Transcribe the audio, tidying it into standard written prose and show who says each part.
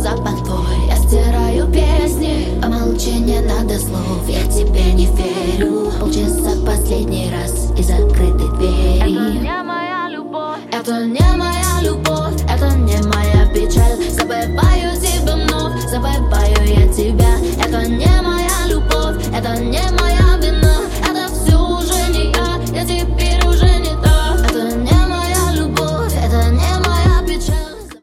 Speaker 1: запах твой. Я стираю песни, помолчи, не надо слов. Я тебе не верю. Полчаса последний раз и закрыты двери.
Speaker 2: Это не моя любовь.
Speaker 1: Это не